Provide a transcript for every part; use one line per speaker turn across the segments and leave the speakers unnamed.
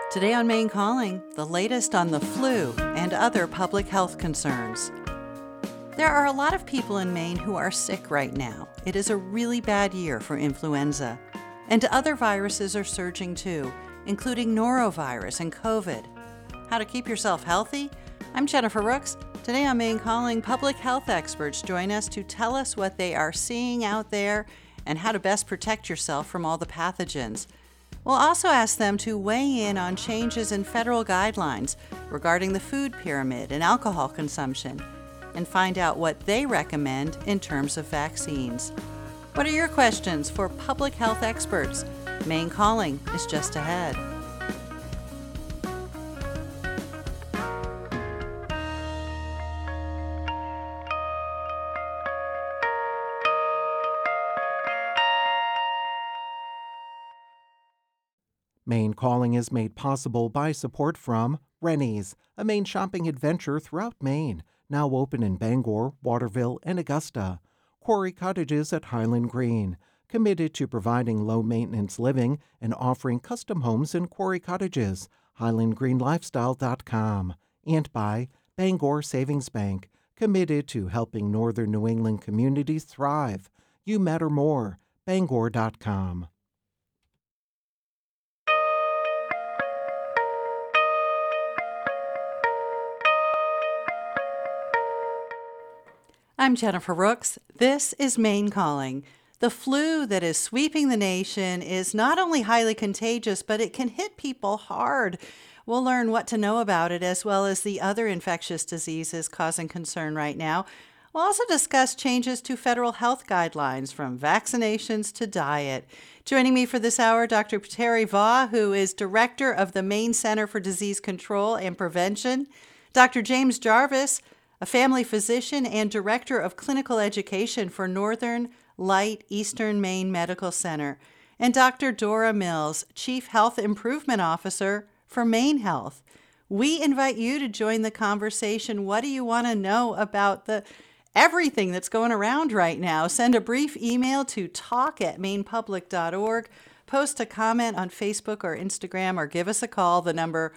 Today on Maine Calling, the latest on the flu and other public health concerns. There are a lot of people in Maine who are sick right now. It is a really bad year for influenza. And other viruses are surging too, including norovirus and COVID. How to keep yourself healthy? I'm Jennifer Rooks. Today on Maine Calling, public health experts join us to tell us what they are seeing out there and how to best protect yourself from all the pathogens. We'll also ask them to weigh in on changes in federal guidelines regarding the food pyramid and alcohol consumption, and find out what they recommend in terms of vaccines. What are your questions for public health experts? Maine Calling is just ahead.
Maine Calling is made possible by support from Rennie's, a Maine shopping adventure throughout Maine, now open in Bangor, Waterville, and Augusta. Quarry Cottages at Highland Green, committed to providing low-maintenance living and offering custom homes in Quarry Cottages, highlandgreenlifestyle.com. And by Bangor Savings Bank, committed to helping northern New England communities thrive. You matter more, bangor.com.
I'm Jennifer Rooks. This is Maine Calling. The flu that is sweeping the nation is not only highly contagious, but it can hit people hard. We'll learn what to know about it, as well as the other infectious diseases causing concern right now. We'll also discuss changes to federal health guidelines, from vaccinations to diet. Joining me for this hour, Dr. Terry Vaugh, who is director of the Maine Center for Disease Control and Prevention, Dr. James Jarvis, a family physician and director of clinical education for Northern Light Eastern Maine Medical Center, and Dr. Dora Mills, Chief Health Improvement Officer for Maine Health. We invite you to join the conversation. What do you want to know about everything that's going around right now? Send a brief email to talk@mainepublic.org, post a comment on Facebook or Instagram, or give us a call. The number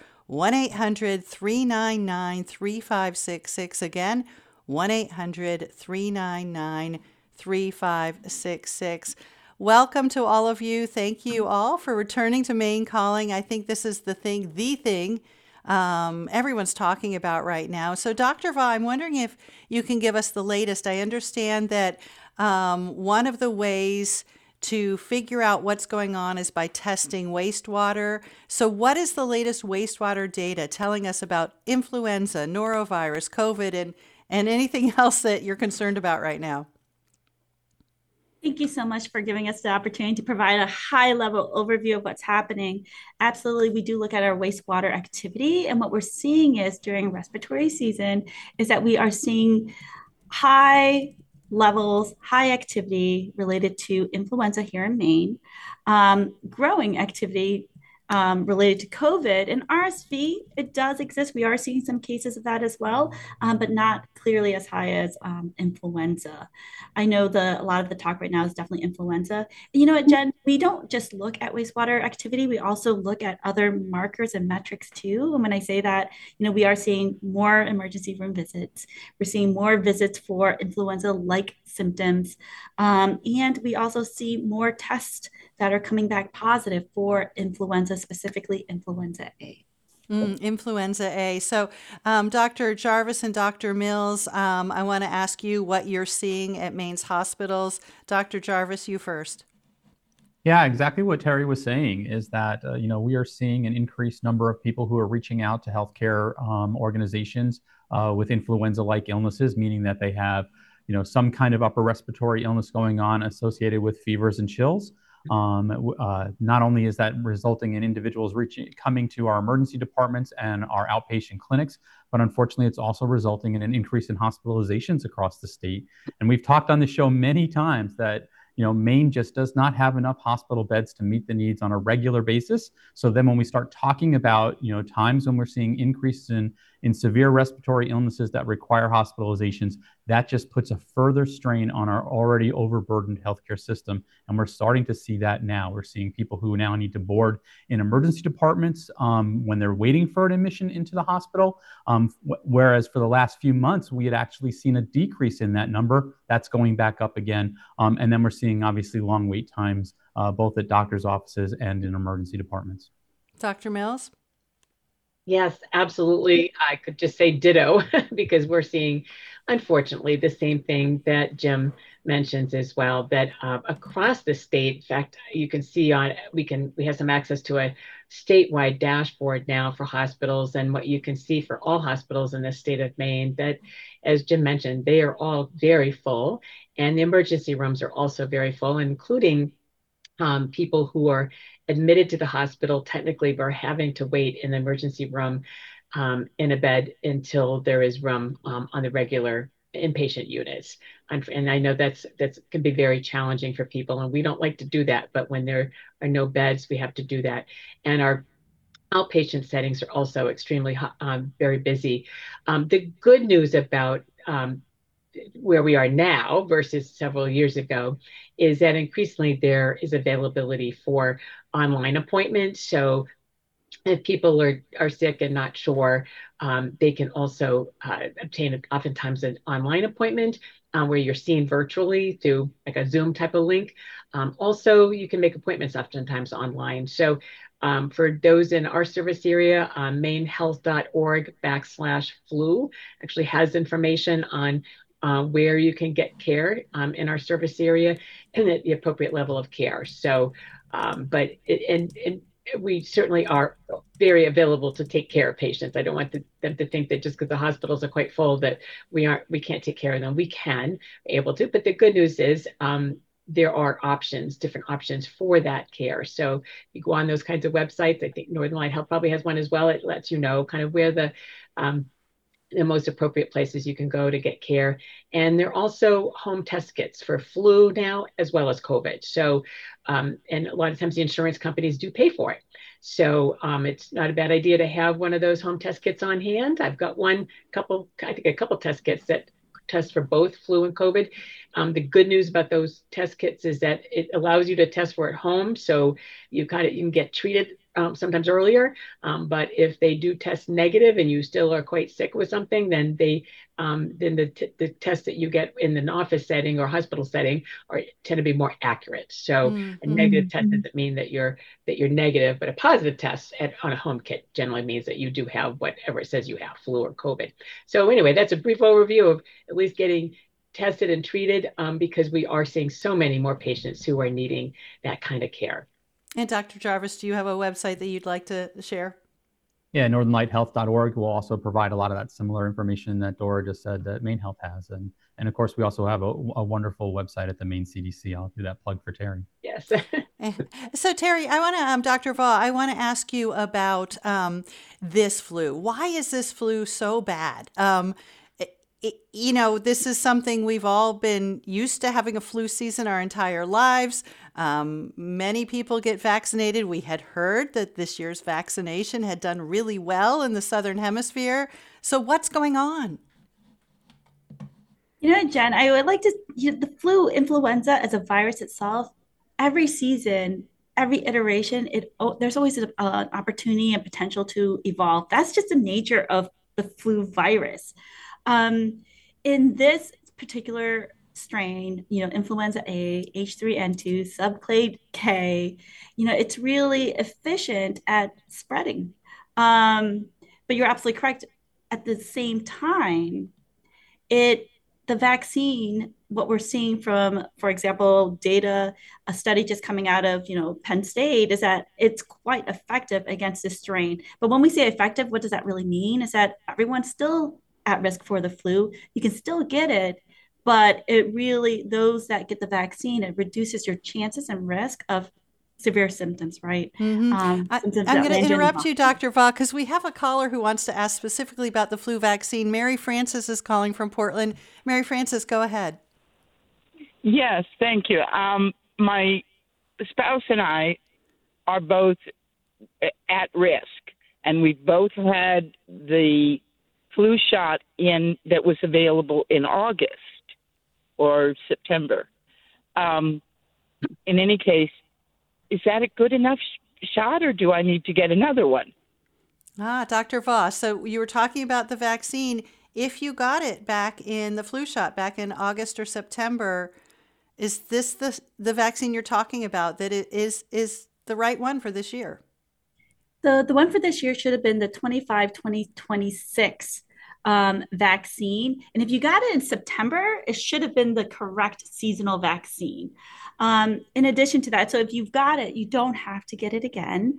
1-800-399-3566. Again, 1-800-399-3566. Welcome to all of you. Thank you all for returning to Maine Calling. I think this is the thing everyone's talking about right now. So, Dr. Vaugh, I'm wondering if you can give us the latest. I understand that one of the ways to figure out what's going on is by testing wastewater. So what is the latest wastewater data telling us about influenza, norovirus, COVID, and anything else that you're concerned about right now?
Thank you so much for giving us the opportunity to provide a high-level overview of what's happening. Absolutely, we do look at our wastewater activity, and what we're seeing is during respiratory season is that we are seeing high levels, high activity related to influenza here in Maine, growing activity related to COVID and RSV. It does exist. We are seeing some cases of that as well, but not clearly as high as influenza. I know a lot of the talk right now is definitely influenza. And you know what, Jen, we don't just look at wastewater activity. We also look at other markers and metrics too. And when I say that, we are seeing more emergency room visits. We're seeing more visits for influenza-like symptoms. And we also see more tests that are coming back positive for influenza, specifically influenza A.
Influenza A. So, Dr. Jarvis and Dr. Mills, I want to ask you what you're seeing at Maine's hospitals. Dr. Jarvis, you first.
Yeah, exactly what Terry was saying is that, we are seeing an increased number of people who are reaching out to healthcare organizations with influenza-like illnesses, meaning that they have, some kind of upper respiratory illness going on associated with fevers and chills. Not only is that resulting in individuals coming to our emergency departments and our outpatient clinics, but unfortunately, it's also resulting in an increase in hospitalizations across the state. And we've talked on the show many times that Maine just does not have enough hospital beds to meet the needs on a regular basis. So then when we start talking about, times when we're seeing increases in severe respiratory illnesses that require hospitalizations, that just puts a further strain on our already overburdened healthcare system. And we're starting to see that now. We're seeing people who now need to board in emergency departments when they're waiting for an admission into the hospital. Whereas for the last few months, we had actually seen a decrease in that number. That's going back up again. And then we're seeing obviously long wait times, both at doctors' offices and in emergency departments.
Dr. Mills?
Yes, absolutely. I could just say ditto because we're seeing, unfortunately, the same thing that Jim mentions as well, that across the state, in fact, you can see we have some access to a statewide dashboard now for hospitals, and what you can see for all hospitals in the state of Maine, that, as Jim mentioned, they are all very full, and the emergency rooms are also very full, including people who are admitted to the hospital technically are having to wait in the emergency room in a bed until there is room on the regular inpatient units. And I know that's can be very challenging for people, and we don't like to do that, but when there are no beds, we have to do that. And our outpatient settings are also extremely very busy. The good news about where we are now versus several years ago is that increasingly there is availability for online appointments. So if people are sick and not sure, they can also obtain oftentimes an online appointment where you're seen virtually through like a Zoom type of link. Also, you can make appointments oftentimes online. So for those in our service area, mainehealth.org/flu actually has information on where you can get care in our service area and at the appropriate level of care. So, we certainly are very available to take care of patients. I don't want them to think that just because the hospitals are quite full that we can't take care of them. We can, able to. But the good news is there are different options for that care. So you go on those kinds of websites. I think Northern Light Health probably has one as well. It lets you know kind of where the most appropriate places you can go to get care. And there are also home test kits for flu now, as well as COVID. So, and a lot of times the insurance companies do pay for it. So it's not a bad idea to have one of those home test kits on hand. I've got a couple test kits that test for both flu and COVID. The good news about those test kits is that it allows you to test for at home. So you can get treated sometimes earlier, but if they do test negative and you still are quite sick with something, then the tests that you get in an office setting or hospital setting tend to be more accurate. So a negative test doesn't mean that you're negative, but a positive test on a home kit generally means that you do have whatever it says you have, flu or COVID. So anyway, that's a brief overview of at least getting tested and treated because we are seeing so many more patients who are needing that kind of care.
And Dr. Jarvis, do you have a website that you'd like to share?
Yeah, northernlighthealth.org will also provide a lot of that similar information that Dora just said that Maine Health has. And of course, we also have a wonderful website at the Maine CDC. I'll do that plug for Terry.
Yes.
So Terry, I want to, Dr. Vaugh, I want to ask you about this flu. Why is this flu so bad? This is something we've all been used to, having a flu season our entire lives. Many people get vaccinated. We had heard that this year's vaccination had done really well in the Southern Hemisphere. So what's going on?
Jen, I would like to, the flu, influenza as a virus itself, every season, every iteration, there's always an opportunity and potential to evolve. That's just the nature of the flu virus. In this particular strain, influenza A, H3N2, subclade K, it's really efficient at spreading. But you're absolutely correct. At the same time, the vaccine, what we're seeing from, for example, a study just coming out of, Penn State, is that it's quite effective against this strain. But when we say effective, what does that really mean? Is that everyone's still at risk for the flu. You can still get it, but those that get the vaccine, it reduces your chances and risk of severe symptoms, right?
Mm-hmm. I'm going to interrupt you, Dr. Vaugh, because we have a caller who wants to ask specifically about the flu vaccine. Mary Frances is calling from Portland. Mary Frances, go ahead.
Yes, thank you. My spouse and I are both at risk, and we both had the flu shot in that was available in August or September. In any case, is that a good enough shot, or do I need to get another one?
Dr. Voss, so you were talking about the vaccine. If you got it back in the flu shot back in August or September, is this the vaccine you're talking about that it is the right one for this year?
The one for this year should have been the 2026 vaccine. And if you got it in September, it should have been the correct seasonal vaccine. In addition to that, so if you've got it, you don't have to get it again.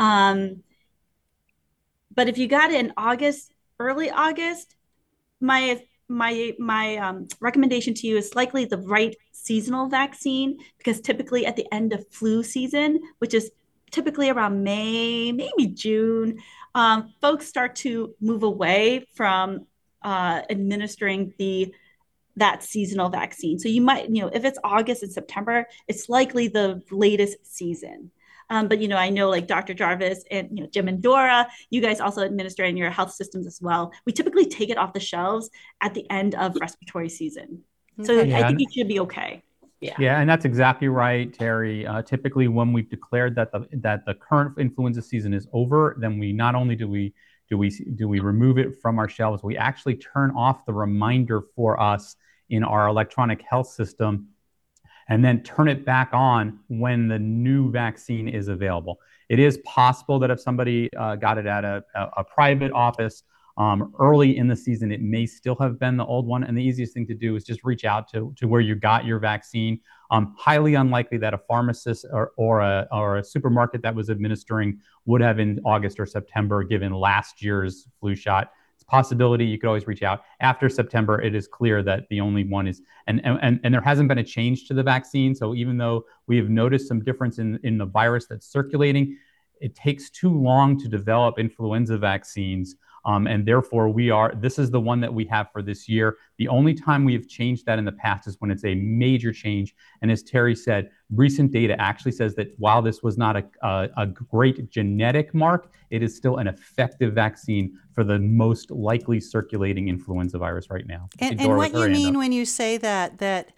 But if you got it in August, early August, my recommendation to you is likely the right seasonal vaccine, because typically at the end of flu season, which is typically around May, maybe June, folks start to move away from administering that seasonal vaccine. So you might, if it's August and September, it's likely the latest season. But, I know like Dr. Jarvis and, Jim and Dora, you guys also administer in your health systems as well. We typically take it off the shelves at the end of respiratory season. So I think you should be okay.
Yeah, and that's exactly right, Terry. Typically, when we've declared that the current influenza season is over, then we not only do we remove it from our shelves, we actually turn off the reminder for us in our electronic health system, and then turn it back on when the new vaccine is available. It is possible that if somebody got it at a private office early in the season, it may still have been the old one. And the easiest thing to do is just reach out to where you got your vaccine. Highly unlikely that a pharmacist or a supermarket that was administering would have in August or September, given last year's flu shot. Possibility, you could always reach out. After September, it is clear that the only one is, and there hasn't been a change to the vaccine. So even though we have noticed some difference in the virus that's circulating, it takes too long to develop influenza vaccines. And therefore, this is the one that we have for this year. The only time we have changed that in the past is when it's a major change. And as Terry said, recent data actually says that while this was not a great genetic mark, it is still an effective vaccine for the most likely circulating influenza virus right now.
And what you mean when you say that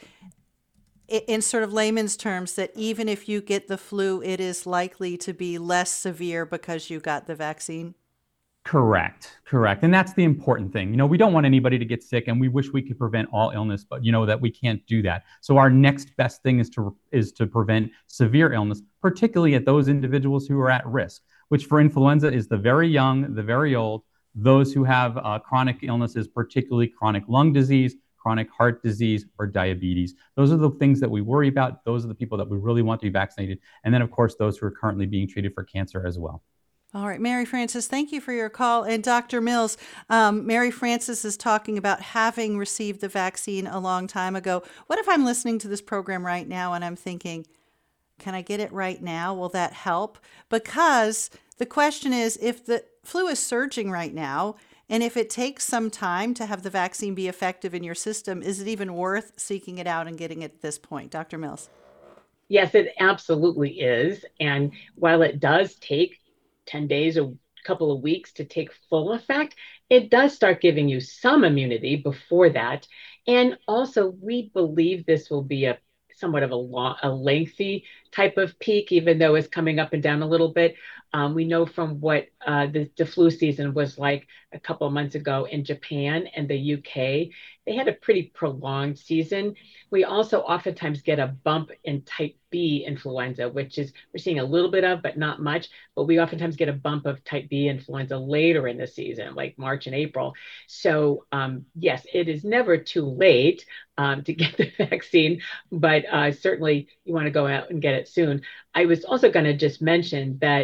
in sort of layman's terms, that even if you get the flu, it is likely to be less severe because you got the vaccine?
Correct. And that's the important thing. We don't want anybody to get sick, and we wish we could prevent all illness, but that we can't do that. So our next best thing is to prevent severe illness, particularly at those individuals who are at risk, which for influenza is the very young, the very old, those who have chronic illnesses, particularly chronic lung disease, chronic heart disease, or diabetes. Those are the things that we worry about. Those are the people that we really want to be vaccinated. And then, of course, those who are currently being treated for cancer as well.
All right, Mary Frances, thank you for your call. And Dr. Mills, Mary Frances is talking about having received the vaccine a long time ago. What if I'm listening to this program right now and I'm thinking, can I get it right now? Will that help? Because the question is, if the flu is surging right now, and if it takes some time to have the vaccine be effective in your system, is it even worth seeking it out and getting it at this point? Dr. Mills.
Yes, it absolutely is. And while it does take 10 days, a couple of weeks to take full effect, it does start giving you some immunity before that. And also, we believe this will be somewhat of a lengthy type of peak, even though it's coming up and down a little bit. We know from what the flu season was like a couple of months ago in Japan and the UK. They had a pretty prolonged season. We also oftentimes get a bump in type B influenza, which is we're seeing a little bit of, but not much. But we oftentimes get a bump of type B influenza later in the season, like March and April. So yes, it is never too late to get the vaccine, but certainly you want to go out and get it soon. I was also going to just mention that,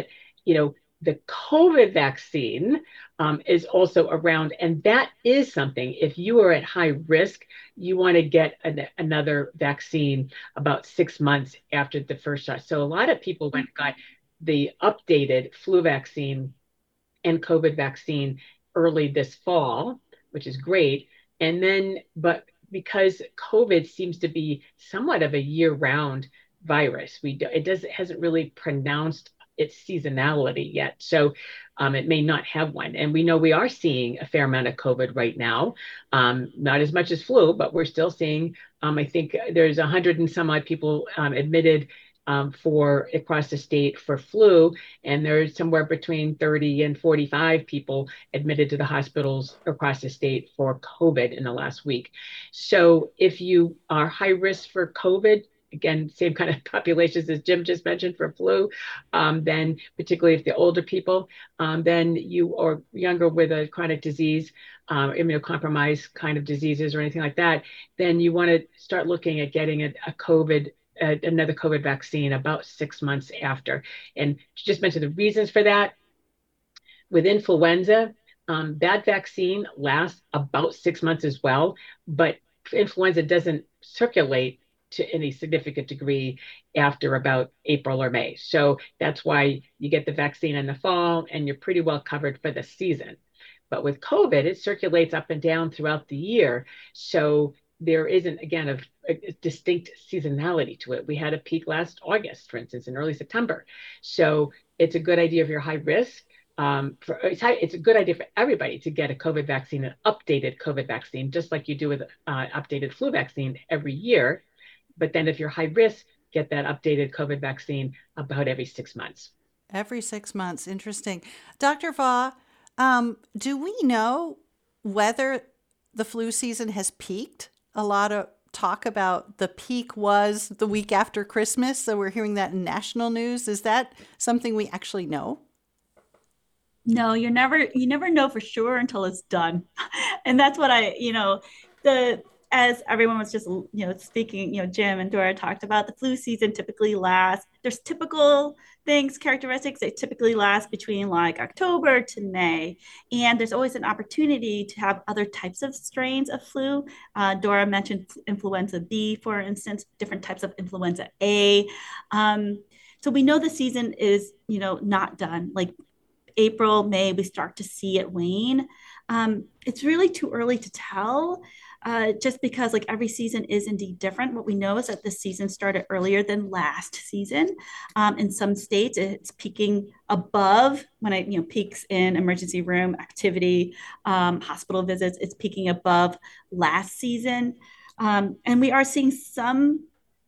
the COVID vaccine is also around, and that is something, if you are at high risk, you want to get another vaccine about 6 months after the first shot. So a lot of people went and got the updated flu vaccine and COVID vaccine early this fall, which is great. And then, but because COVID seems to be somewhat of a year-round virus, it hasn't really pronounced its seasonality yet. So it may not have one. And we know we are seeing a fair amount of COVID right now, not as much as flu, but we're still seeing, I think there's 100 and some odd people admitted for across the state for flu, and there's somewhere between 30 and 45 people admitted to the hospitals across the state for COVID in the last week. So if you are high risk for COVID, again, same kind of populations as Jim just mentioned for flu, then particularly if the older people, then you are younger with a chronic disease, immunocompromised kind of diseases or anything like that, then you want to start looking at getting another COVID vaccine about 6 months after. And just mention the reasons for that. With influenza, that vaccine lasts about 6 months as well, but influenza doesn't circulate to any significant degree after about April or May. So that's why you get the vaccine in the fall and you're pretty well covered for the season. But with COVID, it circulates up and down throughout the year. So there isn't, again, a distinct seasonality to it. We had a peak last August, for instance, in early September. So it's a good idea if you're high risk. It's a good idea for everybody to get a COVID vaccine, an updated COVID vaccine, just like you do with updated flu vaccine every year. But then if you're high risk, get that updated COVID vaccine about every 6 months.
Every 6 months. Interesting. Dr. Vaugh, do we know whether the flu season has peaked? A lot of talk about the peak was the week after Christmas. So we're hearing that in national news. Is that something we actually know?
No, you never know for sure until it's done. And that's what as everyone was just, speaking, Jim and Dora talked about, the flu season typically lasts. There's typical characteristics. They typically last between like October to May. And there's always an opportunity to have other types of strains of flu. Dora mentioned influenza B, for instance, different types of influenza A. So we know the season is, not done. Like April, May, we start to see it wane. It's really too early to tell. Just because like every season is indeed different. What we know is that this season started earlier than last season. In some states, it's peaking above peaks in emergency room activity, hospital visits. It's peaking above last season, and we are seeing some,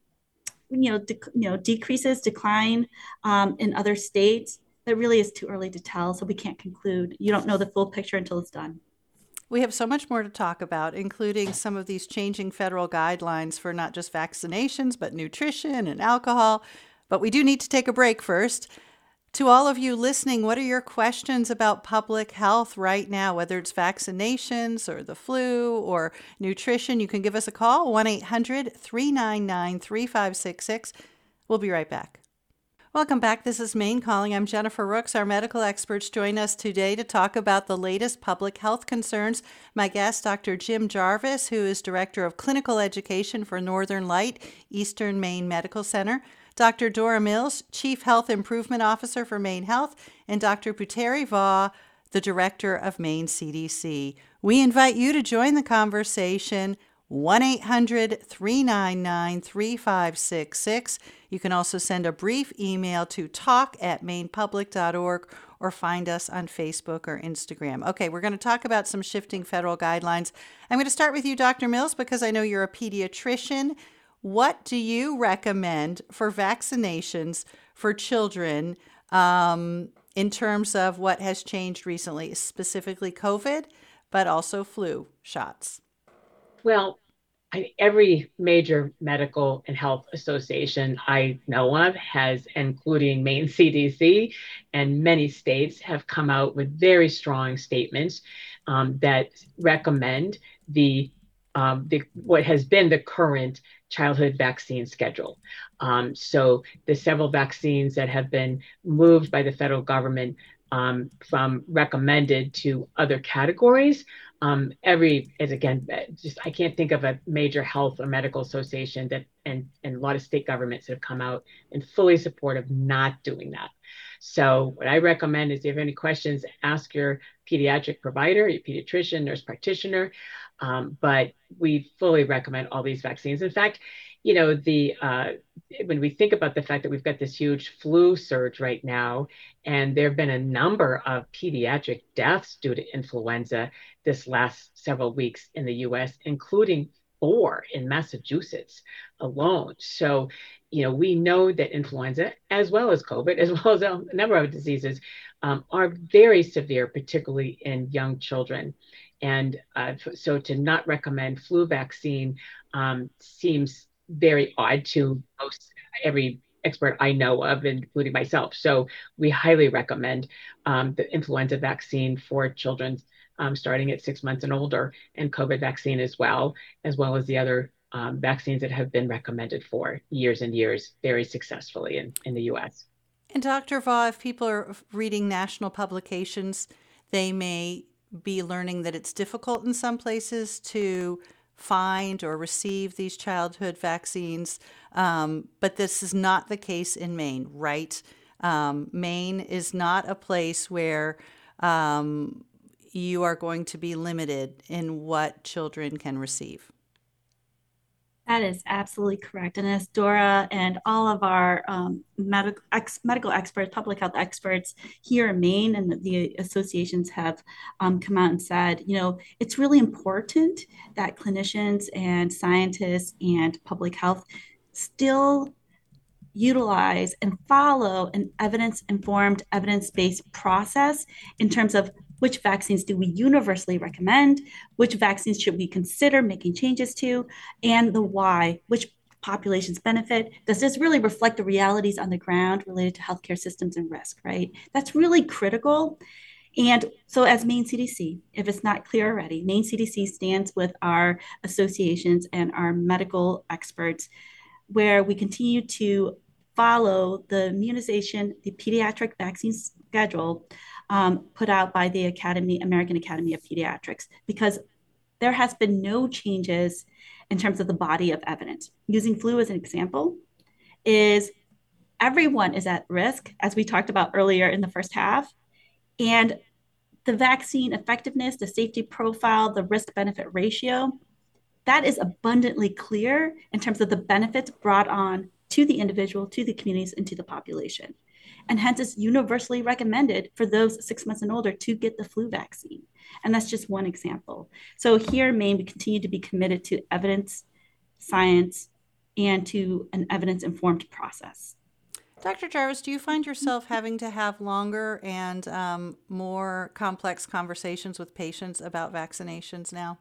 decline in other states. That really is too early to tell, so we can't conclude. You don't know the full picture until it's done.
We have so much more to talk about, including some of these changing federal guidelines for not just vaccinations, but nutrition and alcohol. But we do need to take a break first. To all of you listening, what are your questions about public health right now, whether it's vaccinations or the flu or nutrition? You can give us a call, 1-800-399-3566. We'll be right back. Welcome back. This is Maine Calling. I'm Jennifer Rooks. Our medical experts join us today to talk about the latest public health concerns. My guest, Dr. Jim Jarvis, who is Director of Clinical Education for Northern Light, Eastern Maine Medical Center, Dr. Dora Mills, Chief Health Improvement Officer for Maine Health, and Dr. Puteri Vaugh, the Director of Maine CDC. We invite you to join the conversation, 1-800-399-3566. You can also send a brief email to talk@mainepublic.org or find us on Facebook or Instagram. Okay, we're going to talk about some shifting federal guidelines. I'm going to start with you, Dr. Mills, because I know you're a pediatrician. What do you recommend for vaccinations for children in terms of what has changed recently, specifically COVID, but also flu shots?
Well, every major medical and health association I know of has, including Maine CDC and many states, have come out with very strong statements that recommend what has been the current childhood vaccine schedule. So the several vaccines that have been moved by the federal government from recommended to other categories. I can't think of a major health or medical association that and a lot of state governments have come out in fully support of not doing that. So what I recommend is if you have any questions, ask your pediatric provider, your pediatrician, nurse practitioner. But we fully recommend all these vaccines. In fact, when we think about the fact that we've got this huge flu surge right now, and there have been a number of pediatric deaths due to influenza this last several weeks in the US, including 4 in Massachusetts alone. So, we know that influenza, as well as COVID, as well as a number of diseases, are very severe, particularly in young children. And so to not recommend flu vaccine seems very odd to every expert I know of, including myself. So we highly recommend the influenza vaccine for children starting at 6 months and older, and COVID vaccine as well as the other vaccines that have been recommended for years and years very successfully in the US.
And Dr. Vaugh, if people are reading national publications, they may be learning that it's difficult in some places to find or receive these childhood vaccines, but this is not the case in Maine, right? Maine is not a place where you are going to be limited in what children can receive.
That is absolutely correct. And as Dora and all of our medical experts, public health experts here in Maine and the associations have come out and said, it's really important that clinicians and scientists and public health still utilize and follow an evidence-informed, evidence-based process in terms of which vaccines do we universally recommend, which vaccines should we consider making changes to, and the why, which populations benefit. Does this really reflect the realities on the ground related to healthcare systems and risk, right? That's really critical. And so as Maine CDC, if it's not clear already, Maine CDC stands with our associations and our medical experts where we continue to follow the immunization, the pediatric vaccine schedule put out by the American Academy of Pediatrics, because there has been no changes in terms of the body of evidence. Using flu as an example, is everyone is at risk, as we talked about earlier in the first half, and the vaccine effectiveness, the safety profile, the risk-benefit ratio, that is abundantly clear in terms of the benefits brought on to the individual, to the communities, and to the population. And hence it's universally recommended for those 6 months and older to get the flu vaccine. And that's just one example. So here in Maine, we continue to be committed to evidence, science, and to an evidence-informed process.
Dr. Jarvis, do you find yourself having to have longer and more complex conversations with patients about vaccinations now?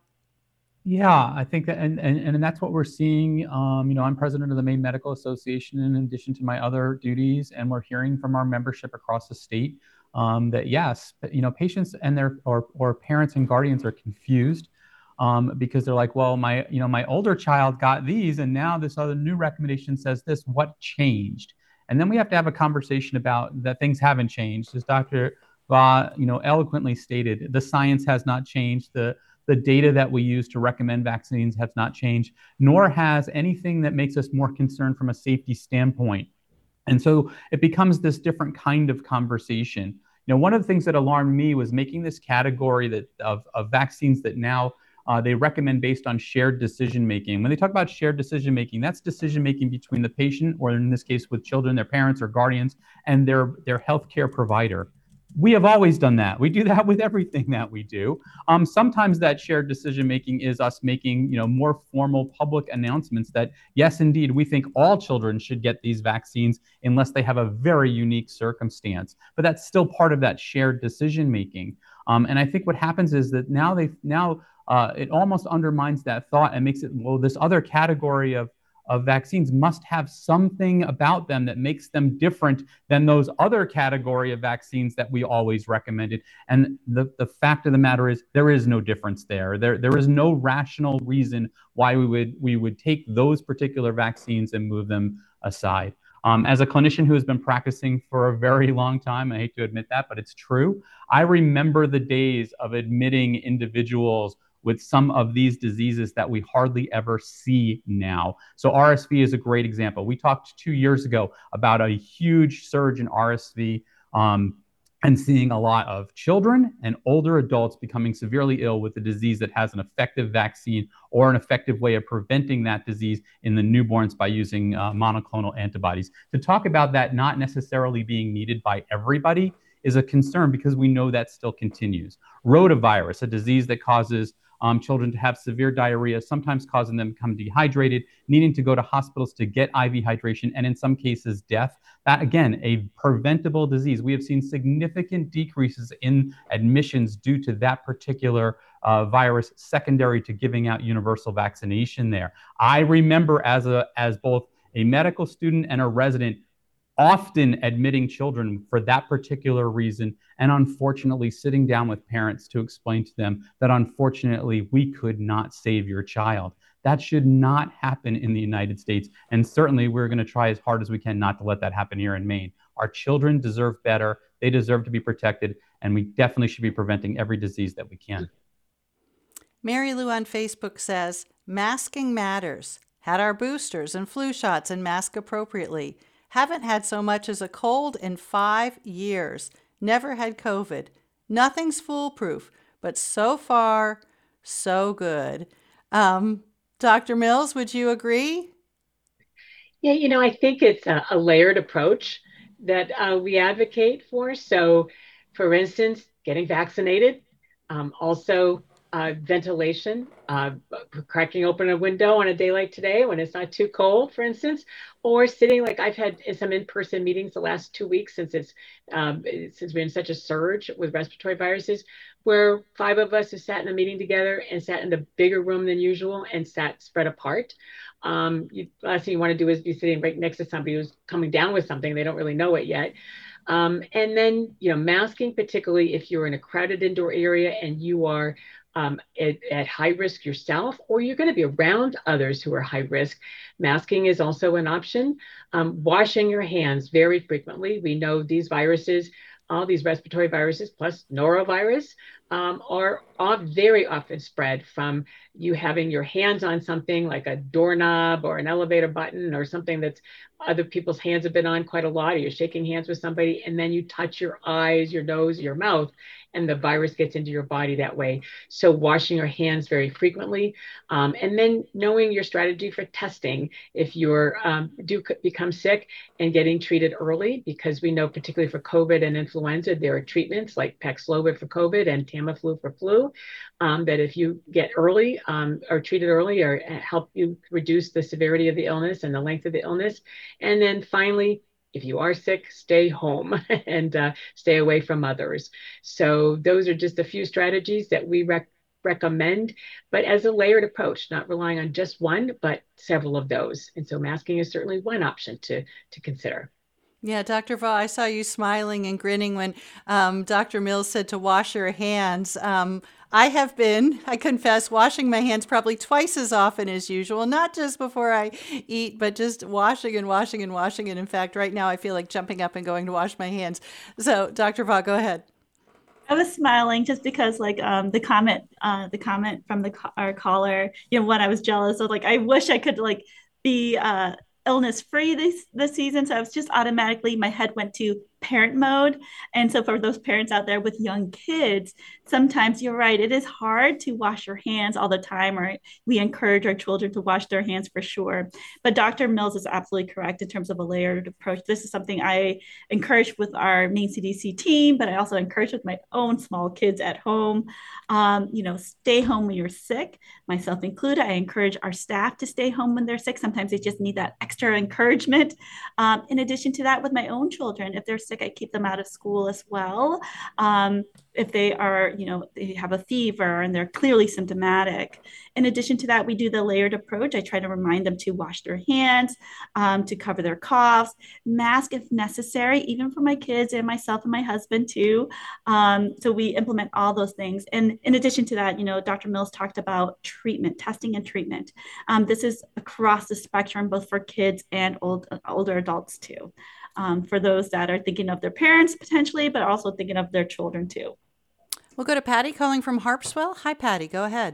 Yeah, I think that, and that's what we're seeing. I'm president of the Maine Medical Association in addition to my other duties, and we're hearing from our membership across the state that yes, patients and their or parents and guardians are confused because they're like, well, my older child got these, and now this other new recommendation says this. What changed? And then we have to have a conversation about that things haven't changed, as Dr. Vaugh, eloquently stated. The science has not changed. The data that we use to recommend vaccines has not changed, nor has anything that makes us more concerned from a safety standpoint. And so it becomes this different kind of conversation. One of the things that alarmed me was making this category of vaccines that now they recommend based on shared decision-making. When they talk about shared decision-making, that's decision-making between the patient, or in this case with children, their parents or guardians, and their healthcare provider. We have always done that. We do that with everything that we do. Sometimes that shared decision-making is us making, more formal public announcements that, yes, indeed, we think all children should get these vaccines unless they have a very unique circumstance. But that's still part of that shared decision-making. And I think what happens is that now it almost undermines that thought and makes it, well, this other category of vaccines must have something about them that makes them different than those other category of vaccines that we always recommended. And the fact of the matter is there is no difference there. There is no rational reason why we would take those particular vaccines and move them aside. As a clinician who has been practicing for a very long time, I hate to admit that, but it's true. I remember the days of admitting individuals with some of these diseases that we hardly ever see now. So RSV is a great example. We talked 2 years ago about a huge surge in RSV and seeing a lot of children and older adults becoming severely ill with a disease that has an effective vaccine or an effective way of preventing that disease in the newborns by using monoclonal antibodies. To talk about that not necessarily being needed by everybody is a concern because we know that still continues. Rotavirus, a disease that causes children to have severe diarrhea, sometimes causing them to become dehydrated, needing to go to hospitals to get IV hydration, and in some cases, death. That, again, a preventable disease. We have seen significant decreases in admissions due to that particular virus, secondary to giving out universal vaccination there. I remember as both a medical student and a resident often admitting children for that particular reason, and unfortunately sitting down with parents to explain to them that unfortunately we could not save your child. That should not happen in the United States, and certainly we're going to try as hard as we can not to let that happen here in Maine. Our children deserve better, they deserve to be protected, and we definitely should be preventing every disease that we can.
Mary Lou on Facebook says, masking matters. Had our boosters and flu shots and mask appropriately. Haven't had so much as a cold in 5 years. Never had COVID. Nothing's foolproof, but so far, so good. Dr. Mills, would you agree?
Yeah, I think it's a layered approach that we advocate for. So, for instance, getting vaccinated, also ventilation, cracking open a window on a day like today when it's not too cold, for instance, or sitting like I've had some in-person meetings the last 2 weeks since we're in such a surge with respiratory viruses, where 5 of us have sat in a meeting together and sat in a bigger room than usual and sat spread apart. Last thing you want to do is be sitting right next to somebody who's coming down with something. They don't really know it yet. And then, masking, particularly if you're in a crowded indoor area and you are at high risk yourself, or you're going to be around others who are high risk. Masking is also an option. Washing your hands very frequently. We know these viruses, all these respiratory viruses plus norovirus are very often spread from you having your hands on something like a doorknob or an elevator button or something that's other people's hands have been on quite a lot, or you're shaking hands with somebody and then you touch your eyes, your nose, your mouth, and the virus gets into your body that way. So washing your hands very frequently, and then knowing your strategy for testing if you do become sick and getting treated early, because we know particularly for COVID and influenza, there are treatments like Paxlovid for COVID and Tamiflu for flu, that if you get early or treated early or help you reduce the severity of the illness and the length of the illness. And then finally, if you are sick, stay home and stay away from others. So those are just a few strategies that we recommend, but as a layered approach, not relying on just one, but several of those. And so masking is certainly one option to consider.
Yeah, Dr. Vaught, I saw you smiling and grinning when Dr. Mills said to wash your hands. I have been, I confess, washing my hands probably twice as often as usual, not just before I eat, but just washing and washing and washing. And in fact, right now I feel like jumping up and going to wash my hands. So Dr. Vaught, go ahead.
I was smiling just because, like, the comment from our caller, when I was jealous of, like, I wish I could like be illness free this season. So I was just automatically, my head went to parent mode. And so for those parents out there with young kids, sometimes you're right, it is hard to wash your hands all the time, or we encourage our children to wash their hands for sure. But Dr. Mills is absolutely correct in terms of a layered approach. This is something I encourage with our Maine CDC team, but I also encourage with my own small kids at home. Stay home when you're sick, myself included. I encourage our staff to stay home when they're sick. Sometimes they just need that extra encouragement. In addition to that, with my own children, if they're sick, I keep them out of school as well. If they are, they have a fever and they're clearly symptomatic. In addition to that, we do the layered approach. I try to remind them to wash their hands, to cover their coughs, mask if necessary, even for my kids and myself and my husband too. So we implement all those things. And in addition to that, Dr. Mills talked about treatment, testing and treatment. This is across the spectrum, both for kids and older adults too. For those that are thinking of their parents potentially, but also thinking of their children too.
We'll go to Patty calling from Harpswell. Hi, Patty. Go ahead.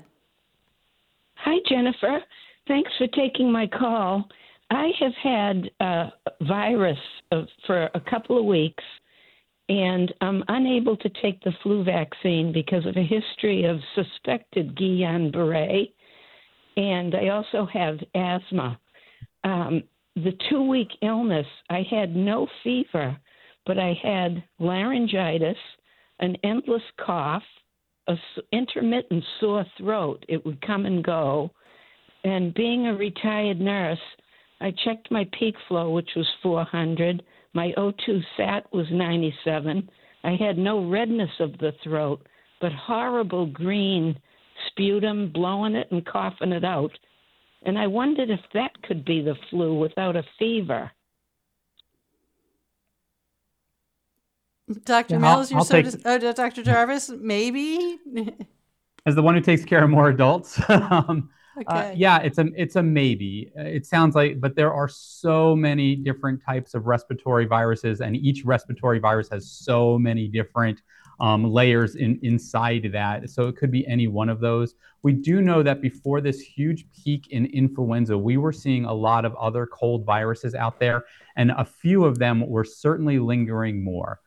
Hi, Jennifer. Thanks for taking my call. I have had a virus for a couple of weeks, and I'm unable to take the flu vaccine because of a history of suspected Guillain-Barré, and I also have asthma. The 2-week illness, I had no fever, but I had laryngitis, an endless cough, intermittent sore throat. It would come and go. And being a retired nurse, I checked my peak flow, which was 400. My O2 sat was 97. I had no redness of the throat, but horrible green sputum, blowing it and coughing it out. And I wondered if that could be the flu without a fever.
Dr.
Yeah,
Mills,
I'll take,
Dr. Jarvis, maybe?
as the one who takes care of more adults.
Okay.
Yeah, it's a maybe. It sounds like, but there are so many different types of respiratory viruses, and each respiratory virus has so many different layers inside that. So it could be any one of those. We do know that before this huge peak in influenza, we were seeing a lot of other cold viruses out there, and a few of them were certainly lingering more.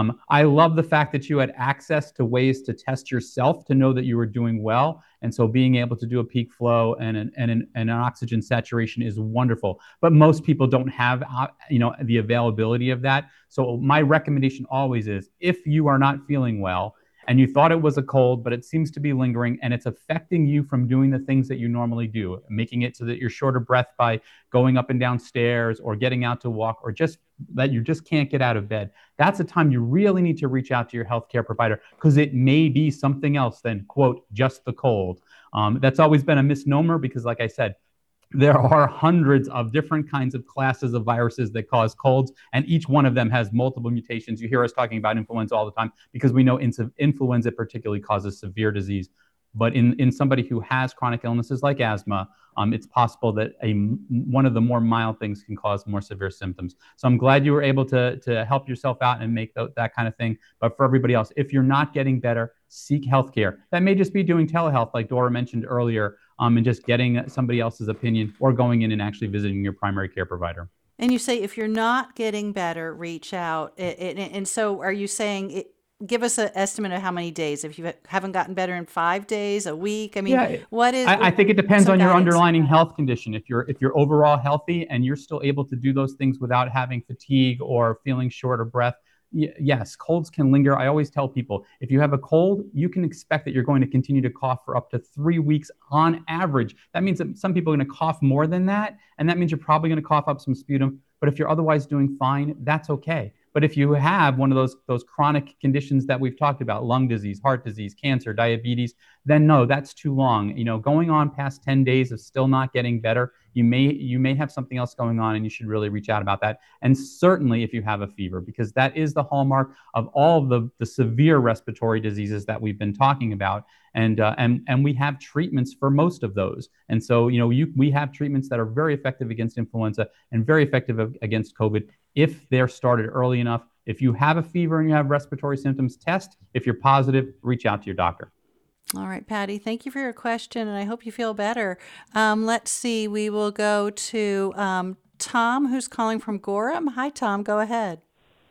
I love the fact that you had access to ways to test yourself to know that you were doing well. And so being able to do a peak flow and an oxygen saturation is wonderful. But most people don't have the availability of that. So my recommendation always is, if you are not feeling well and you thought it was a cold, but it seems to be lingering and it's affecting you from doing the things that you normally do, making it so that you're short of breath by going up and down stairs or getting out to walk, or just that you just can't get out of bed, that's a time you really need to reach out to your healthcare provider, because it may be something else than, quote, just the cold. That's always been a misnomer, because like I said, there are hundreds of different kinds of classes of viruses that cause colds, and each one of them has multiple mutations. You hear us talking about influenza all the time because we know influenza particularly causes severe disease. But in somebody who has chronic illnesses like asthma, it's possible that one of the more mild things can cause more severe symptoms. So I'm glad you were able to help yourself out and make that kind of thing. But for everybody else, if you're not getting better, seek healthcare. That may just be doing telehealth, like Dora mentioned earlier, and just getting somebody else's opinion, or going in and actually visiting your primary care provider.
And you say if you're not getting better, reach out. And so are you saying, give us an estimate of how many days? If you haven't gotten better in 5 days, a week? I mean,
Yeah,
what is...
I think it depends
some
on your
guidance?
underlying health condition. If you're overall healthy and you're still able to do those things without having fatigue or feeling short of breath, yes, colds can linger. I always tell people, if you have a cold, you can expect that you're going to continue to cough for up to 3 weeks on average. That means that some people are going to cough more than that, and that means you're probably going to cough up some sputum. But if you're otherwise doing fine, that's okay. But if you have one of those chronic conditions that we've talked about, lung disease, heart disease, cancer, diabetes, then no, that's too long. Going on past 10 days of still not getting better, you may have something else going on, and you should really reach out about that. And certainly if you have a fever, because that is the hallmark of all of the severe respiratory diseases that we've been talking about. And we have treatments for most of those. And so, we have treatments that are very effective against influenza and very effective against COVID if they're started early enough. If you have a fever and you have respiratory symptoms, test. If you're positive, reach out to your doctor.
All right, Patty, thank you for your question, and I hope you feel better. Let's see, we will go to Tom, who's calling from Gorham. Hi, Tom, go ahead.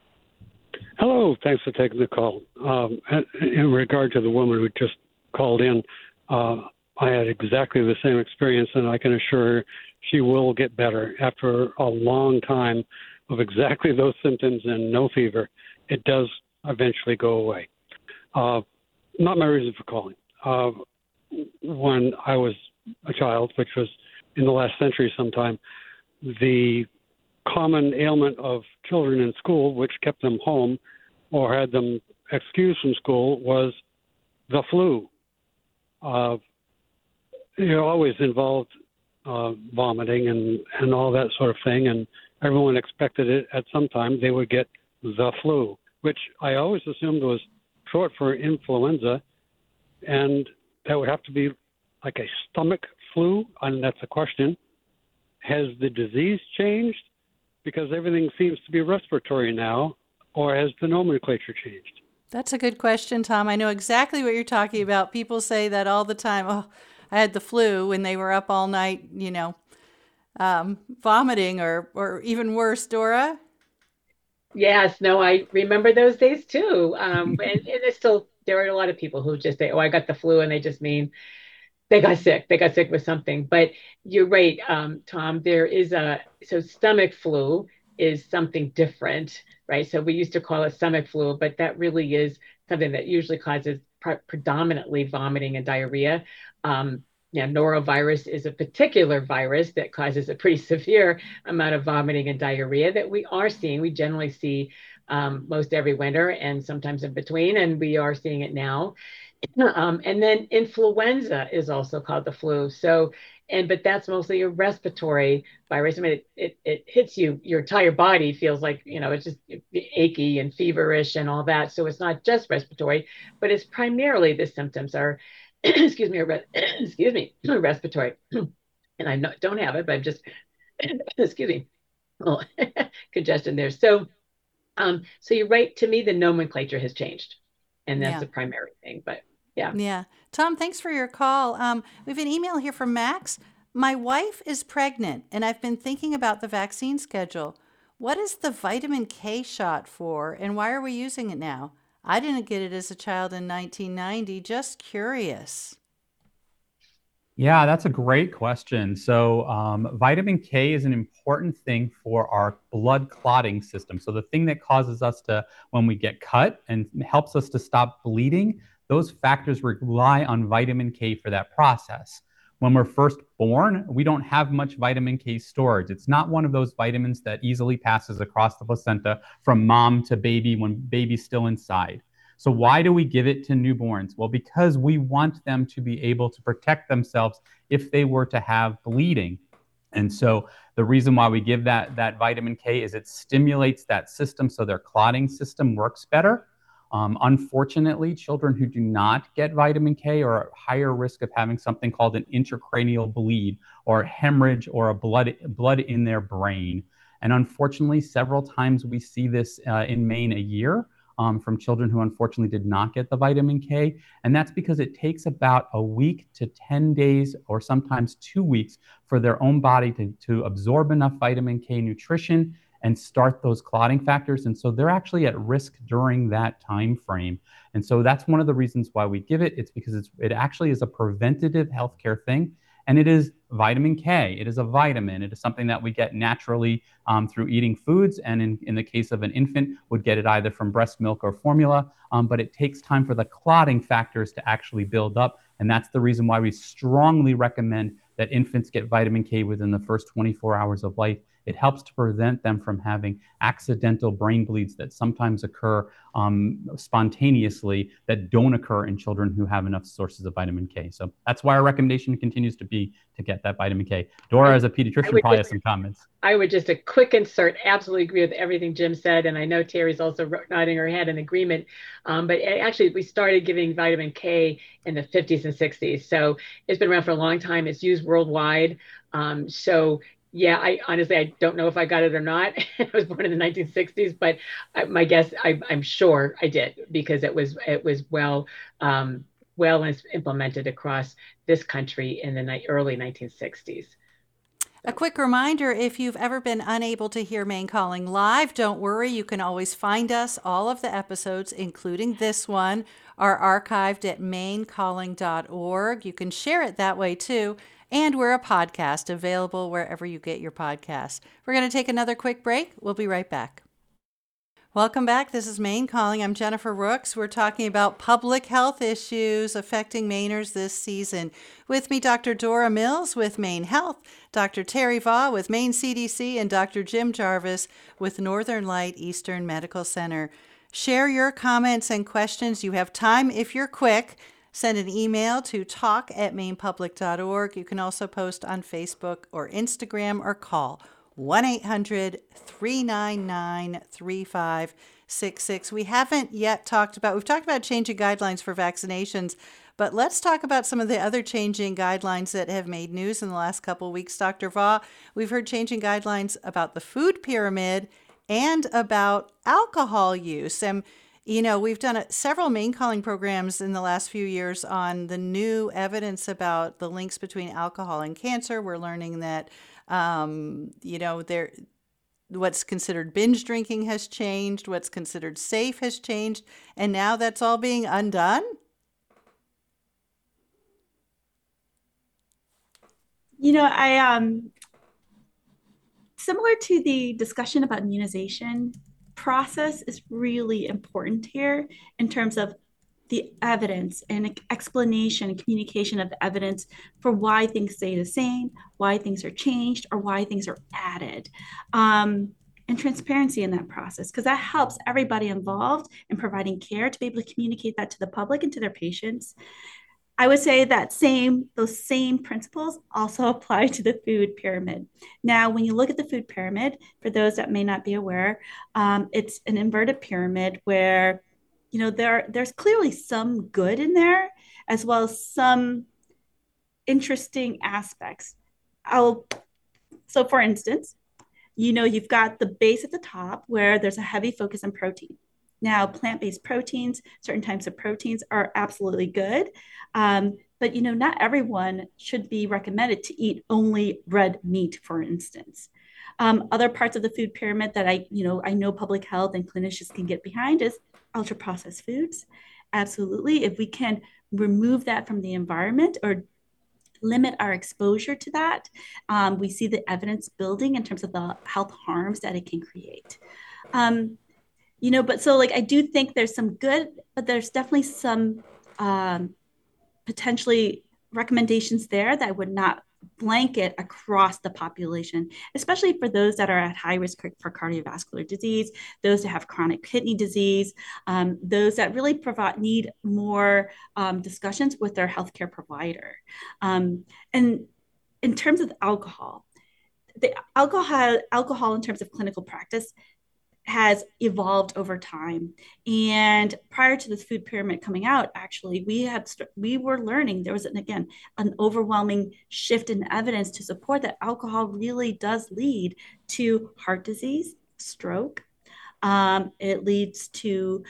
Hello, thanks for taking the call. In regard to the woman who just called in, I had exactly the same experience, and I can assure her she will get better after a long time of exactly those symptoms and no fever. It does eventually go away. Not my reason for calling. When I was a child, which was in the last century sometime, the common ailment of children in school, which kept them home or had them excused from school, was the flu. It always involved vomiting and all that sort of thing, and everyone expected it at some time they would get the flu, which I always assumed was short for influenza, and that would have to be like a stomach flu, and that's a question. Has the disease changed? Because everything seems to be respiratory now, or has the nomenclature changed?
That's a good question, Tom. I know exactly what you're talking about. People say that all the time. Oh, I had the flu when they were up all night, vomiting, or even worse. Dora?
Yes, no, I remember those days too. And it's still, there are a lot of people who just say, oh, I got the flu, and they just mean they got sick. They got sick with something. But you're right, Tom. There is so stomach flu is something different, right? So we used to call it stomach flu, but that really is something that usually causes predominantly vomiting and diarrhea. Norovirus is a particular virus that causes a pretty severe amount of vomiting and diarrhea that we are seeing. We generally see most every winter and sometimes in between, and we are seeing it now. And then influenza is also called the flu. But that's mostly a respiratory virus. I mean, it hits you, your entire body feels like, it's just achy and feverish and all that. So it's not just respiratory, but it's primarily the symptoms are, excuse me, excuse me, respiratory. And I don't have it, but I'm just, excuse me, oh, congestion there. So you're right. To me, the nomenclature has changed, and that's
Yeah.
the primary thing. But yeah.
Yeah. Tom, thanks for your call. We have an email here from Max. My wife is pregnant, and I've been thinking about the vaccine schedule. What is the vitamin K shot for, and why are we using it now? I didn't get it as a child in 1990. Just curious.
Yeah, that's a great question. So, vitamin K is an important thing for our blood clotting system. So, the thing that causes us to, when we get cut and helps us to stop bleeding, those factors rely on vitamin K for that process. When we're first born, we don't have much vitamin K storage. It's not one of those vitamins that easily passes across the placenta from mom to baby when baby's still inside. So why do we give it to newborns? Well, because we want them to be able to protect themselves if they were to have bleeding. And so the reason why we give that vitamin K is it stimulates that system so their clotting system works better. Unfortunately, children who do not get vitamin K are at higher risk of having something called an intracranial bleed or hemorrhage or a blood in their brain. And unfortunately, several times we see this in Maine a year. From children who unfortunately did not get the vitamin K. And that's because it takes about a week to 10 days or sometimes 2 weeks for their own body to absorb enough vitamin K nutrition and start those clotting factors. And so they're actually at risk during that time frame. And so that's one of the reasons why we give it. It's because it actually is a preventative healthcare thing. And it is vitamin K. It is a vitamin. It is something that we get naturally through eating foods. And in the case of an infant, would get it either from breast milk or formula. But it takes time for the clotting factors to actually build up. And that's the reason why we strongly recommend that infants get vitamin K within the first 24 hours of life. It helps to prevent them from having accidental brain bleeds that sometimes occur spontaneously that don't occur in children who have enough sources of vitamin K. So that's why our recommendation continues to be to get that vitamin K. Dora, as a pediatrician, probably has some comments.
I would just a quick insert, absolutely agree with everything Jim said. And I know Terry's also nodding her head in agreement. But actually, we started giving vitamin K in the 50s and 60s. So it's been around for a long time. It's used worldwide. Yeah, I honestly don't know if I got it or not. I was born in the 1960s, but my guess, I'm sure I did because it was well implemented across this country in the early 1960s.
A quick reminder, if you've ever been unable to hear Maine Calling live, don't worry. You can always find us. All of the episodes, including this one, are archived at mainecalling.org. You can share it that way too. And we're a podcast available wherever you get your podcasts. We're going to take another quick break. We'll be right back. Welcome back. This is Maine Calling. I'm Jennifer Rooks. We're talking about public health issues affecting Mainers this season. With me, Dr. Dora Mills with Maine Health, Dr. Terry Vaugh with Maine CDC, and Dr. Jim Jarvis with Northern Light Eastern Medical Center. Share your comments and questions. You have time if you're quick. Send an email to talk@mainepublic.org. You can also post on Facebook or Instagram or call 1-800-399-3566. We've talked about changing guidelines for vaccinations, but let's talk about some of the other changing guidelines that have made news in the last couple of weeks. Dr. Vaugh, we've heard changing guidelines about the food pyramid and about alcohol use. And we've done several Maine Calling programs in the last few years on the new evidence about the links between alcohol and cancer. We're learning that, what's considered binge drinking has changed, what's considered safe has changed, and now that's all being undone?
Similar to the discussion about immunization, process is really important here in terms of the evidence and explanation and communication of the evidence for why things stay the same, why things are changed, or why things are added. And transparency in that process, because that helps everybody involved in providing care to be able to communicate that to the public and to their patients. I would say that those same principles also apply to the food pyramid. Now, when you look at the food pyramid, for those that may not be aware, it's an inverted pyramid where, there's clearly some good in there, as well as some interesting aspects. So for instance, you've got the base at the top where there's a heavy focus on protein. Now, plant-based proteins, certain types of proteins are absolutely good. But, not everyone should be recommended to eat only red meat, for instance. Other parts of the food pyramid that I know public health and clinicians can get behind is ultra-processed foods. Absolutely. If we can remove that from the environment or limit our exposure to that, we see the evidence building in terms of the health harms that it can create. But so I do think there's some good, but there's definitely some potentially recommendations there that would not blanket across the population, especially for those that are at high risk for cardiovascular disease, those that have chronic kidney disease, those that really need more discussions with their healthcare provider. And in terms of alcohol, the alcohol in terms of clinical practice has evolved over time. And prior to this food pyramid coming out, actually, we were learning there was, an overwhelming shift in evidence to support that alcohol really does lead to heart disease, stroke. It leads to,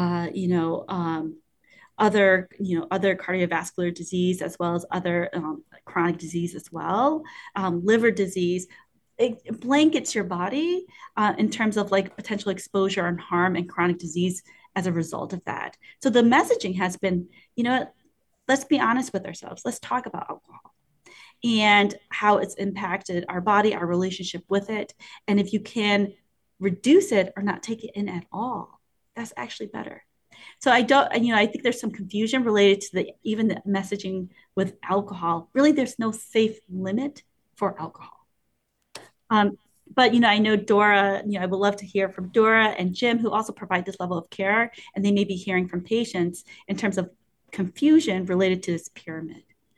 other cardiovascular disease, as well as other chronic disease as well, liver disease. It blankets your body in terms of potential exposure and harm and chronic disease as a result of that. So the messaging has been, let's be honest with ourselves. Let's talk about alcohol and how it's impacted our body, our relationship with it. And if you can reduce it or not take it in at all, that's actually better. So I think there's some confusion related to even the messaging with alcohol. Really, there's no safe limit for alcohol. But, I know Dora, I would love to hear from Dora and Jim, who also provide this level of care, and they may be hearing from patients in terms of confusion related to this pyramid.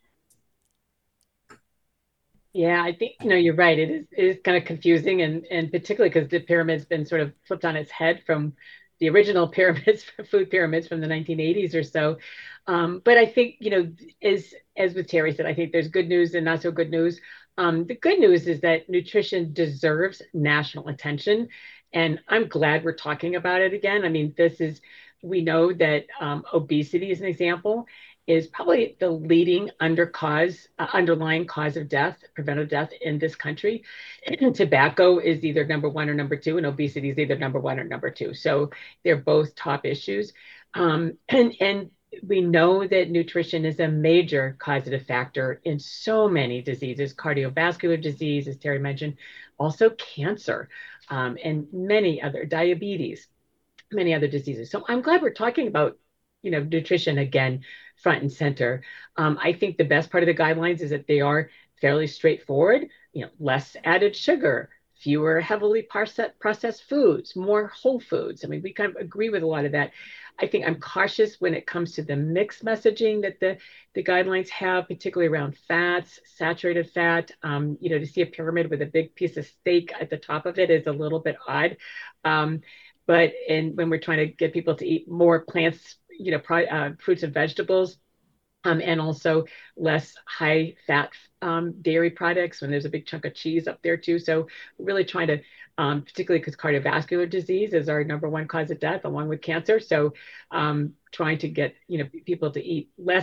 Yeah, I think, you're right. It is kind of confusing, and particularly because the pyramid's been sort of flipped on its head from the original pyramids, food pyramids from the 1980s or so. But I think, as with Terry said, I think there's good news and not so good news. The good news is that nutrition deserves national attention, and I'm glad we're talking about it again. I mean, we know that obesity, as an example, is probably the leading underlying cause of death, preventive death in this country. And tobacco is either number one or number two, and obesity is either number one or number two. So they're both top issues. And we know that nutrition is a major causative factor in so many diseases, cardiovascular disease, as Terry mentioned, also cancer, and many other diabetes, many other diseases. So I'm glad we're talking about, nutrition again, front and center. I think the best part of the guidelines is that they are fairly straightforward, less added sugar, fewer heavily processed foods, more whole foods. I mean, we kind of agree with a lot of that. I think I'm cautious when it comes to the mixed messaging that the guidelines have, particularly around fats, saturated fat. To see a pyramid with a big piece of steak at the top of it is a little bit odd. But when we're trying to get people to eat more plants, fruits and vegetables, and also less high fat dairy products, when there's a big chunk of cheese up there too. So we're really trying to, particularly because cardiovascular disease is our number one cause of death along with cancer. So trying to get, people to eat less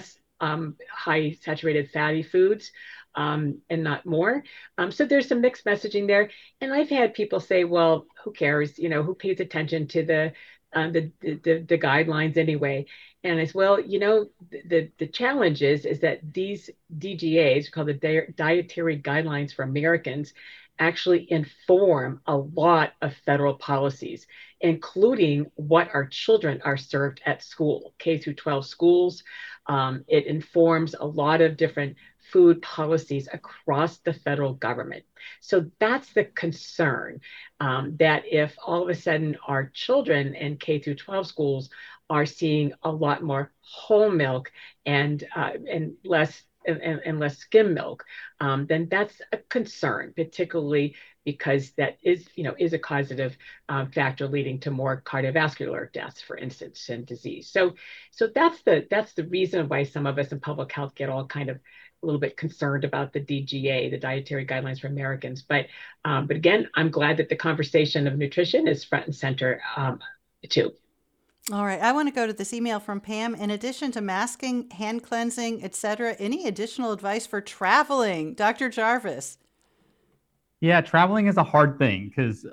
high saturated fatty foods, and not more. So there's some mixed messaging there. And I've had people say, well, who cares? Who pays attention to the guidelines anyway? And as well, the challenge is that these DGAs, called the Dietary Guidelines for Americans, actually inform a lot of federal policies, including what our children are served at school, K through 12 schools. It informs a lot of different food policies across the federal government. So that's the concern, that if all of a sudden our children in K through 12 schools are seeing a lot more whole milk and less skim milk, then that's a concern, particularly because that is a causative factor leading to more cardiovascular deaths, for instance, and disease. So that's the reason why some of us in public health get all kind of a little bit concerned about the DGA, the Dietary Guidelines for Americans. But again, I'm glad that the conversation of nutrition is front and center too.
All right. I want to go to this email from Pam. In addition to masking, hand cleansing, etc., any additional advice for traveling? Dr. Jarvis.
Yeah, traveling is a hard thing because,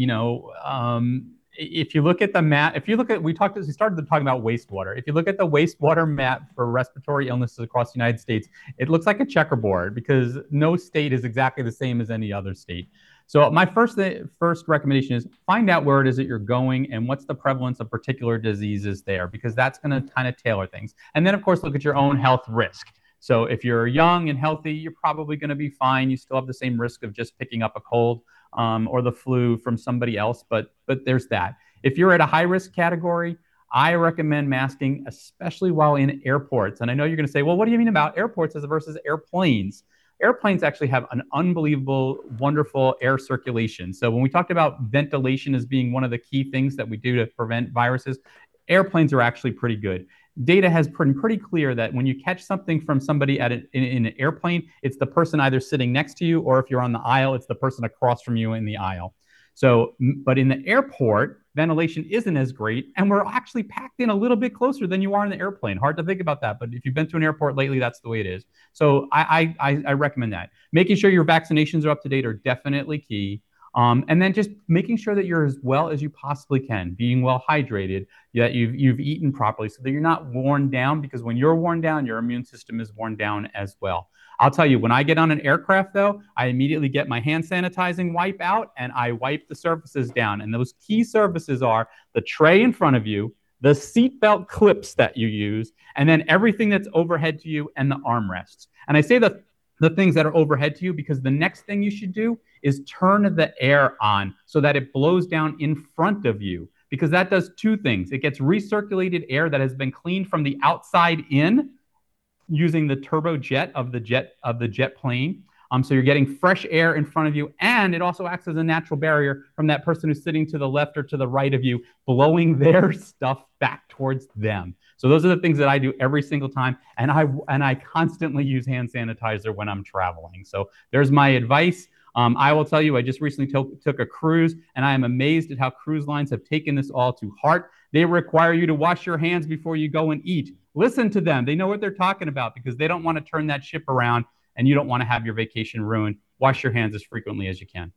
if you look at the map, we started talking about wastewater. If you look at the wastewater map for respiratory illnesses across the United States, it looks like a checkerboard because no state is exactly the same as any other state. So my first recommendation is find out where it is that you're going and what's the prevalence of particular diseases there, because that's going to kind of tailor things. And then, of course, look at your own health risk. So if you're young and healthy, you're probably going to be fine. You still have the same risk of just picking up a cold or the flu from somebody else, but there's that. If you're at a high-risk category, I recommend masking, especially while in airports. And I know you're going to say, well, what do you mean about airports versus airplanes? Airplanes actually have an unbelievable, wonderful air circulation. So when we talked about ventilation as being one of the key things that we do to prevent viruses, airplanes are actually pretty good. Data has been pretty clear that when you catch something from somebody in an airplane, it's the person either sitting next to you, or if you're on the aisle, it's the person across from you in the aisle. So, but in the airport, ventilation isn't as great, and we're actually packed in a little bit closer than you are in the airplane. Hard to think about that, but if you've been to an airport lately, that's the way it is. So I recommend that. Making sure your vaccinations are up to date are definitely key. And then just making sure that you're as well as you possibly can, being well hydrated, that you've eaten properly so that you're not worn down, because when you're worn down, your immune system is worn down as well. I'll tell you, when I get on an aircraft, though, I immediately get my hand sanitizing wipe out and I wipe the surfaces down. And those key surfaces are the tray in front of you, the seatbelt clips that you use, and then everything that's overhead to you and the armrests. And I say the things that are overhead to you because the next thing you should do is turn the air on so that it blows down in front of you, because that does two things. It gets recirculated air that has been cleaned from the outside in using the turbojet of the jet plane. So you're getting fresh air in front of you, and it also acts as a natural barrier from that person who's sitting to the left or to the right of you, blowing their stuff back towards them. So those are the things that I do every single time, and I constantly use hand sanitizer when I'm traveling. So there's my advice. I will tell you, I just recently took a cruise, and I am amazed at how cruise lines have taken this all to heart. They require you to wash your hands before you go and eat. Listen to them. They know what they're talking about because they don't want to turn that ship around, and you don't want to have your vacation ruined. Wash your hands as frequently as you can.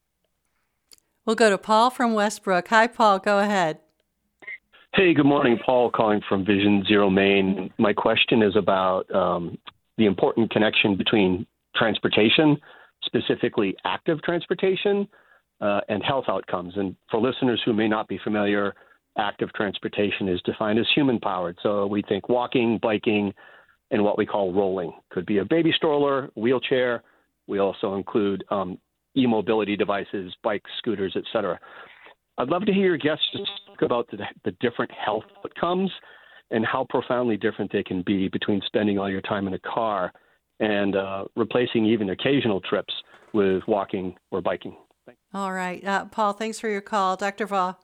We'll go to Paul from Westbrook. Hi, Paul. Go ahead.
Hey, good morning. Paul calling from Vision Zero Maine. My question is about the important connection between transportation, specifically active transportation, and health outcomes. And for listeners who may not be familiar, active transportation is defined as human-powered. So we think walking, biking, and what we call rolling. Could be a baby stroller, wheelchair. We also include e-mobility devices, bikes, scooters, et cetera. I'd love to hear your guests just talk about the different health outcomes and how profoundly different they can be between spending all your time in a car and replacing even occasional trips with walking or biking.
All right. Paul, thanks for your call. Dr. Vaugh.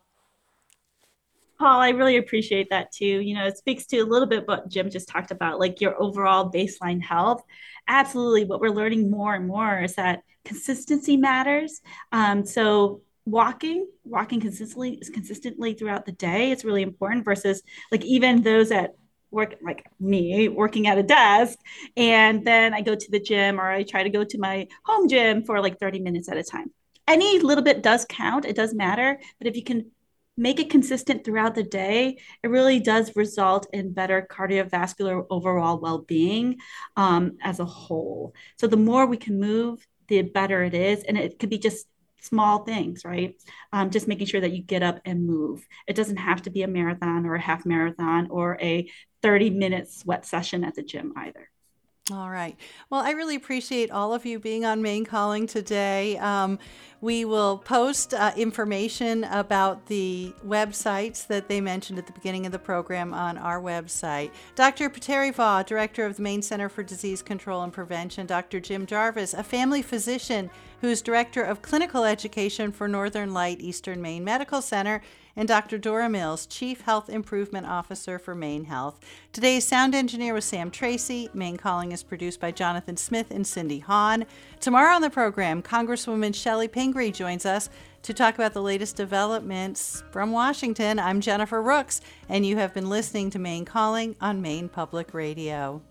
Paul, I really appreciate that too. It speaks to a little bit what Jim just talked about, like your overall baseline health. Absolutely. What we're learning more and more is that consistency matters. So walking consistently throughout the day is really important versus like even those that working at a desk, and then I go to the gym, or I try to go to my home gym for like 30 minutes at a time. Any little bit does count. It does matter. But if you can make it consistent throughout the day, it really does result in better cardiovascular overall well-being as a whole. So the more we can move, the better it is. And it could be just small things, right? Just making sure that you get up and move. It doesn't have to be a marathon or a half marathon or a 30-minute sweat session at the gym either.
All right. Well, I really appreciate all of you being on Maine Calling today. We will post information about the websites that they mentioned at the beginning of the program on our website. Dr. Pateri Vaugh, Director of the Maine Center for Disease Control and Prevention. Dr. Jim Jarvis, a family physician who's Director of Clinical Education for Northern Light Eastern Maine Medical Center. And Dr. Dora Mills, Chief Health Improvement Officer for Maine Health. Today's sound engineer was Sam Tracy. Maine Calling is produced by Jonathan Smith and Cindy Hahn. Tomorrow on the program, Congresswoman Shelley Pingree joins us to talk about the latest developments from Washington. I'm Jennifer Rooks, and you have been listening to Maine Calling on Maine Public Radio.